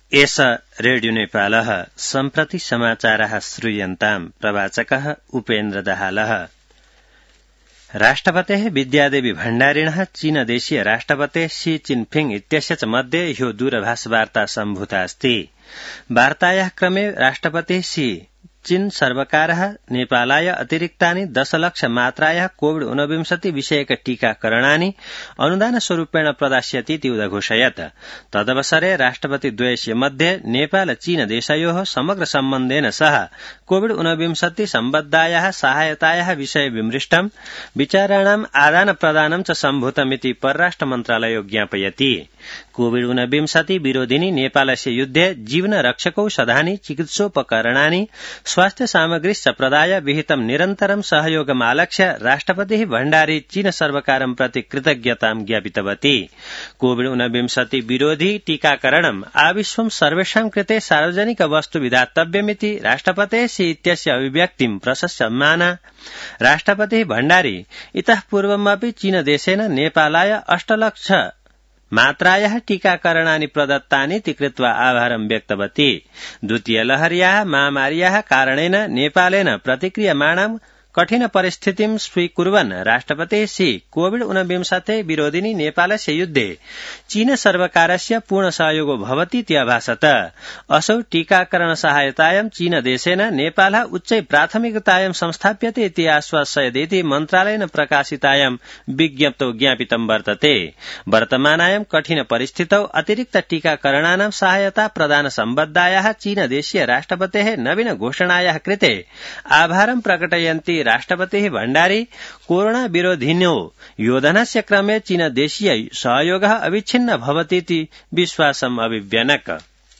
एष रेडियो नेपालः सम्प्रति समाचारः श्रूयन्ताम् प्रवाचकः उपेन्द्र दाहालः। राष्ट्रपतेः विद्यादेवी भण्डारिणः चीनदेशीय राष्ट्रपते शी चिनफिंग इत्यस्य च मध्ये ह्यो दूरभाषवार्ता सम्भूता अस्ति। वार्तायाः क्रमे राष्ट्रपतिः शी चीन सर्वकारः नेपालाय अतिरिक्तानि 10 लाख मात्रायाः कोविड-19 विषयक टीकाकरणानि अनुदानस्वरूपेण प्रदास्यतीति उदघोषयत्। तदवसरे राष्ट्रपतिद्वयस्य मध्ये नेपाल चीन देशयोः समग्र सम्बन्धेन सह कोविड-19 सम्बद्धायाः सहायतायाः विषये विमृष्टम्, विचाराणाम् आदानप्रदानं च सम्भूतमिति परराष्ट्र मन्त्रालयो ज्ञापयति। कोविड-19 विरोधिनि नेपालस्य युद्धे जीवनरक्षकौषधानि, चिकित्सोपकरणानि, स्वास्थ्य सामग्रीश्च प्रदाय विहितं निरन्तरं सहयोगमालक्ष्य राष्ट्रपतिः भण्डारी चीन सर्वकारं प्रति कृतज्ञतां ज्ञापितवती। कोविड-19 विरोधी टीकाकरणम् आविश्वं सर्वेषां कृते सार्वजनिक वस्तु विधातव्यमिति राष्ट्रपतेः शी इत्यस्य अभिव्यक्तिं प्रशंसमाना राष्ट्रपतिः भण्डारी इतः पूर्वमपि चीनदेशेन नेपालाय 8 लाख मात्रायाः टीकाकरणानि प्रदत्तानीति कृत्वा आभारं व्यक्तवती। द्वितीय लहर्याः महामार्याः कारणेन नेपालेन प्रतिक्रियमाणं कठिन परिस्थितिं स्वीकुर्वन् राष्ट्रपतिः शी कोविड-19 विरोधिनि नेपालस्य युद्धे चीन सर्वकारस्य पूर्ण सहयोगो भवतीति अभाषत। असौ टीकाकरण सहायतायां चीनदेशेन नेपालः उच्चै प्राथमिकतायां संस्थाप्यते इति आश्वासयदिति मन्त्रालयेन प्रकाशितायां विज्ञप्तौ ज्ञापितं वर्तते। वर्तमानायां कठिन परिस्थितौ अतिरिक्त टीकाकरणानां सहायता प्रदान सम्बद्धायाः चीनदेशीय राष्ट्रपतेः नवीन घोषणायाः कृते आभारं प्रकटयन्ति राष्ट्रपतिः भण्डारी कोरोना विरोधिनो योधनस्य क्रमे चीनदेशीय सहयोगः अविच्छिन्न भवतीति विश्वासम् अभिव्यनक।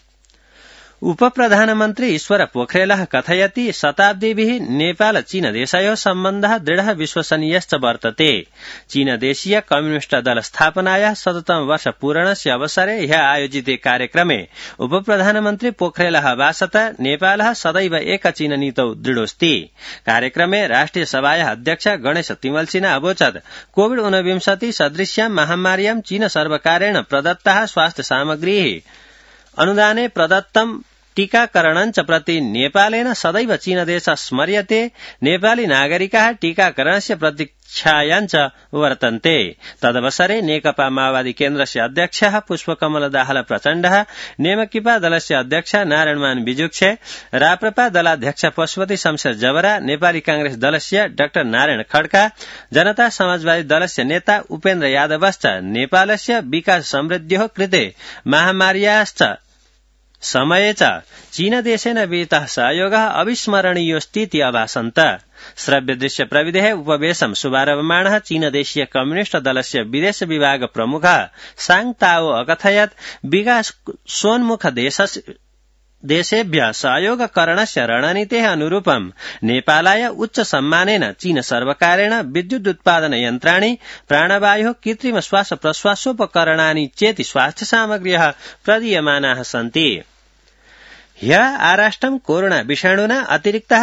उपप्रधानमन्त्री ईश्वर पोखरेलः कथयति शताब्दीभिः नेपाल चीनदेशयोः सम्बन्धः दृढः विश्वसनीयश्च वर्तते। चीनदेशीय कम्युनिष्ट दल स्थापनायाः 100तम वर्ष पूरणस्य अवसरे ह्यः आयोजिते कार्यक्रमे उपप्रधानमन्त्री पोखरेलः अभाषत नेपालः सदैव एक चीन नीतौ दृढोऽस्ति। कार्यक्रमे राष्ट्रिय सभायाः अध्यक्ष गणेश तिमलसिन्हा अवोचत् कोविड-19 सदृश्यां महामार्यां चीन सर्वकारेण प्रदत्ताः स्वास्थ्य सामग्रीः अनुदाने प्रदत्तं टीकाकरणञ्च प्रति नेपालेन सदैव चीनदेशः स्मर्यते। नेपाली नागरिकाः टीकाकरणस्य प्रतीक्षायाञ्च वर्तन्ते। तदवसरे नेकपा माओवादी केन्द्रस्य अध्यक्षः पुष्पकमल दाहाल प्रचण्डः, नेमकिपा दलस्य अध्यक्ष नारायणमान बिजुक्छे, राप्रपा दलाध्यक्ष पशुपति शमशेर जबरा, नेपाली कांग्रेस दलस्य डाक्टर नारायण खड्का, जनता समाजवादी दलस्य नेता उपेन्द्र यादवश्च नेपालस्य विकास समृद्ध्योः कृते महामार्याश्च समये च चीनदेशेन विहितः सहयोगः अविस्मरणीयोऽस्तीति अभाषन्त। श्रव्यदृश्य प्रविधेः उपवेशं शुभारभमाणः चीनदेशीय कम्युनिष्ट दलस्य विदेश विभाग प्रमुखः सांग ताओ अकथयत् विकासोन्मुख देशेभ्यः सहयोगकरणस्य रणनीतेः अनुरूपं नेपालाय उच्च सम्मानेन चीन सर्वकारेण विद्युत् उत्पादन यन्त्राणि, प्राणवायुः, कृत्रिम श्वास प्रश्वासोपकरणानि चेति स्वास्थ्य सामग्र्यः प्रदीयमानाः सन्ति। ह्यः आराष्ट्रं कोरोना विषाणुना अतिरिक्ताः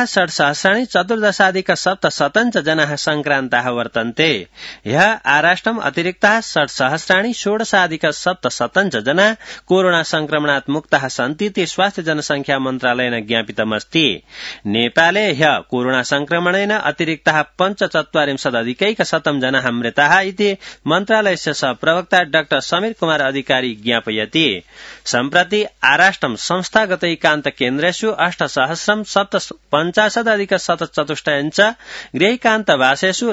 6,14,700 जनाः संक्रान्ताः वर्तन्ते। ह्यः आराष्ट्रम् अतिरिक्ताः 6,16,700 जना कोरोना संक्रमणात् मुक्ताः सन्तीति स्वास्थ्य जनसंख्या मन्त्रालयेन ज्ञापितमस्ति। नेपाले ह्यः कोरोना संक्रमणेन अतिरिक्ताः 45,अधिकैकशतं जनाः मृताः इति मन्त्रालयस्य सहप्रवक्ता डाक्टर समीर कुमार अधिकारी ज्ञापयति। सम्प्रति आराष्ट्रं संस्थागतैकान्त केन्द्रेषु 8,750,000 च गृहीकान्तवासेषु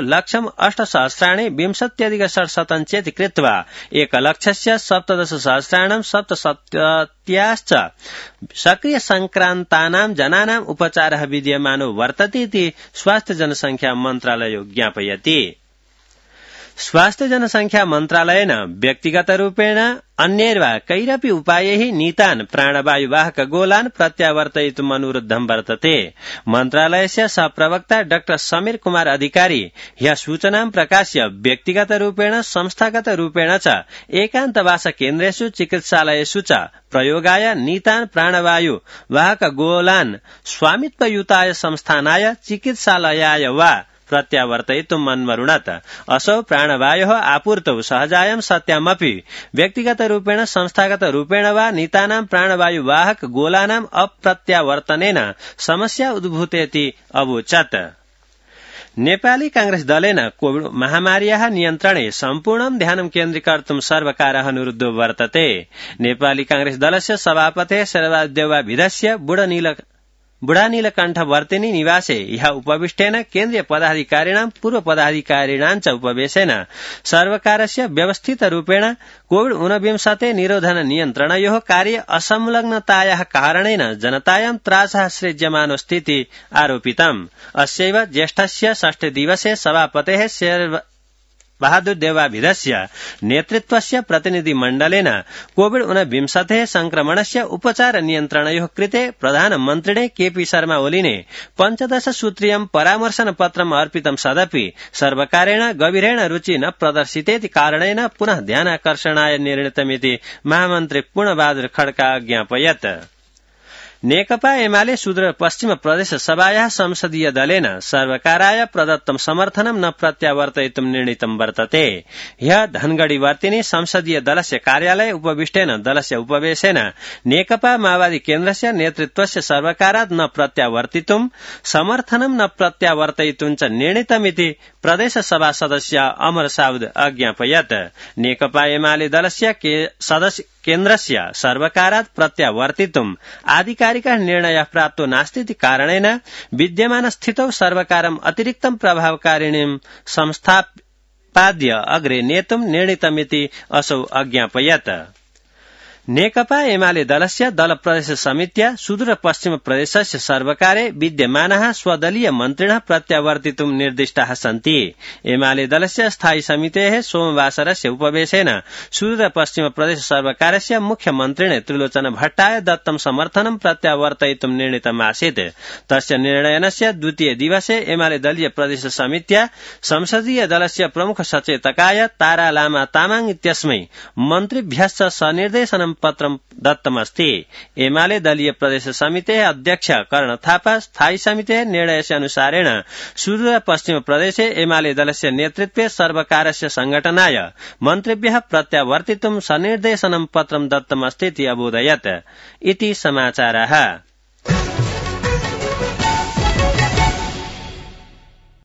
1,08,20,600 चेति कृत्वा 1,17,000,770 सक्रिय संक्रान्तानां जनानाम् उपचारः विद्यमानो वर्तते इति स्वास्थ्य जनसंख्या मन्त्रालयो ज्ञापयति। स्वास्थ्य जनसंख्या मन्त्रालयेन व्यक्तिगतरूपेण अन्यैर्वा कैरपि उपायैः नीतान् प्राणवायुवाहक गोलान् प्रत्यावर्तयितुम् अनुरुद्धं वर्तते। मन्त्रालयस्य सहप्रवक्ता डाक्टर समीर कुमार अधिकारी ह्यः सूचनां प्रकाश्य व्यक्तिगतरूपेण संस्थागतरूपेण च एकान्तवास केन्द्रेषु चिकित्सालयेषु च प्रयोगाय नीतान् प्राणवायु वाहक गोलान् स्वामित्वयुताय संस्थानाय चिकित्सालयाय वा प्रत्यावर्तयितुं मन्मरुणत असौ प्राणवायोः आपूर्तौ सहजायं सत्यामपि व्यक्तिगतरूपेण संस्थागतरूपेण वा नीतानां प्राणवायुवाहक गोलानां अप्रत्यावर्तनेन समस्या उद्भूतेति अवोचत्। नेपाली कांग्रेस दलेन कोविड महामार्याः नियन्त्रणे सम्पूर्णं ध्यानं केन्द्रीकर्तुं सर्वकारः अनुरुद्धो वर्तते। नेपाली कांग्रेस दलस्य सभापतेः शरददेवाभिधस्य बुढानीलकण्ठवर्तिनी निवासे ह्यः उपविष्टेन केन्द्रीय पदाधिकारिणां पूर्व पदाधिकारिणां च उपवेशेन सर्वकारस्य व्यवस्थितरूपेण कोविड-19 निरोधन नियन्त्रणयोः कार्ये असंलग्नतायाः कारणेन जनतायां त्रासः सृज्यमानो स्थिति आरोपितम्। अस्यैव ज्येष्ठस्य षष्ठे दिवसे सभापतेः बहादुर देवाभिधस्य नेतृत्वस्य प्रतिनिधिमण्डलेन कोविड-19 संक्रमणस्य उपचार नियन्त्रणयोः कृते प्रधानमन्त्रिणे केपी शर्मा ओलीने 15 सूत्रीयं परामर्शन पत्रम् अर्पितं सदपि सर्वकारेण गभीरेण रुचि न प्रदर्शितेति कारणेन पुनः ध्यानाकर्षणाय निर्णीतमिति महामन्त्री पूर्णबहादुर खड्का ज्ञापयत्। नेकपा एमाले सुदूरपश्चिम प्रदेश सभायाः संसदीय दलेन सर्वकाराय प्रदत्तं समर्थनं न प्रत्यावर्तयितुं निर्णीतं वर्तते। ह्यः धनगढ़ीवर्तिनी संसदीय दलस्य कार्यालये उपविष्टेन दलस्य उपवेशेन नेकपा माओवादी केन्द्रस्य नेतृत्वस्य सर्वकारात् न प्रत्यावर्तितुं समर्थनं न प्रत्यावर्तयितुं च निर्णीतमिति प्रदेश सभा सदस्य अमर साउद अज्ञापयत्। नेकपा एमाले दलस्य सदस्य केन्द्रस्य सर्वकारात् प्रत्यावर्तितुम् आधिकारिकः निर्णयः प्राप्तो नास्तीति कारणेन विद्यमान स्थितौ सर्वकारम् अतिरिक्तं प्रभावकारिणीं संस्थापाद्य अग्रे नेतुं निर्णीतमिति असौ अज्ञापयत्। नेकपा एमाले दलस्य दल प्रदेश समित्या सुदूरपश्चिम प्रदेशस्य सर्वकारे विद्यमानः स्वदलीय मन्त्रिणः प्रत्यावर्तितुं निर्दिष्टाः सन्ति। एमाले दलस्य स्थायी समितेः सोमवासरस्य उपवेशेन सुदूरपश्चिम प्रदेश सर्वकारस्य मुख्यमन्त्रिणे त्रिलोचन भट्टाय दत्तं समर्थनं प्रत्यावर्तयितुं निर्णीतमासीत्। तस्य निर्णयनस्य द्वितीय दिवसे एमाले दलीय प्रदेश समित्या संसदीय दलस्य प्रमुख सचेतकाय तारा लामा तामाङ इत्यस्मै मन्त्रिभ्यश्च सनिर्देशनं पत्रं दत्तमस्ति। एमाले दलीय प्रदेश समितेः अध्यक्ष कर्ण थापा स्थायी समितेः निर्णयस्य अनुसारेण सुदूर पश्चिम प्रदेशे एमाले दलस्य नेतृत्वे सर्वकारस्य संगठनाय मन्त्रिभ्यः प्रत्यावर्तितुं सनिर्देशनं पत्रं दत्तमस्ति इति अबोधयत्। इति समाचारः।